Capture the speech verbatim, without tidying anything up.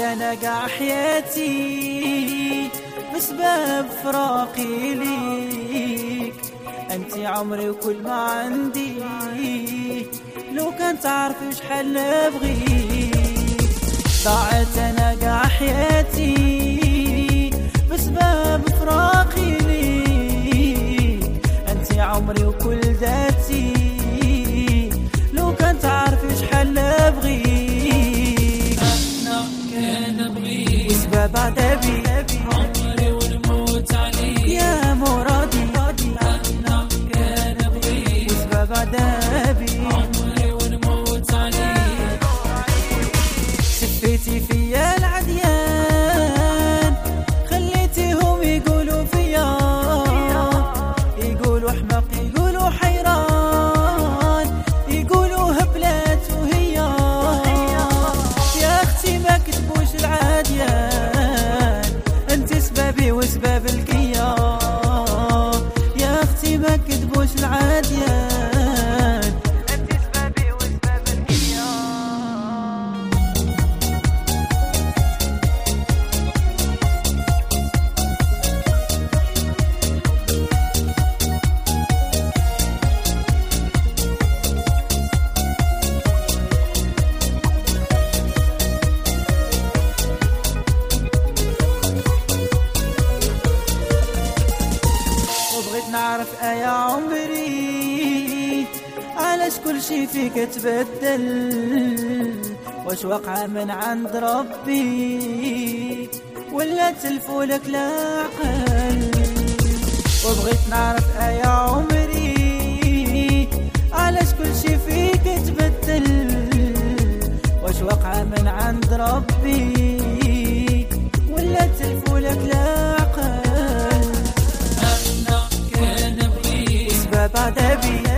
انا قاع حياتي بسبب فراقي ليك. انتي عمري وكل ما عندي، لو كان تعرف ايش حل ابغيك. ضاعت انا قاع حياتي بسبب فراقي ليك. انتي عمري وكل ذاتي، لو كان تعرف ايش حل ابغيك. انا كان ابغيك وسبب عذابي عمري والموت عليك يا مرادي. انا كان ابغيك وسبب عذابي عمري والموت عليك. سفيتي فيا العديان، خليتيهم يقولوا فيا، يقولوا احمق، يقولوا حيران، يقولوا هبلت وهي. يا اختي ما كتبوش العاديان، انت سببي وسبب القيام. يا اختي ما كتبوش العاديان، انت سببي وسبب القيام. وبغيت نعرف يا عمري، علاش كل شي فيك تبدل؟ واش وقع من عند ربي ولا تلفولك العقل؟ وبغيت نعرف يا عمري، علاش كل شي فيك تبدل؟ واش وقع من عند ربي ولا تلفولك العقل؟ انا كان ابغيك وسبب عذابي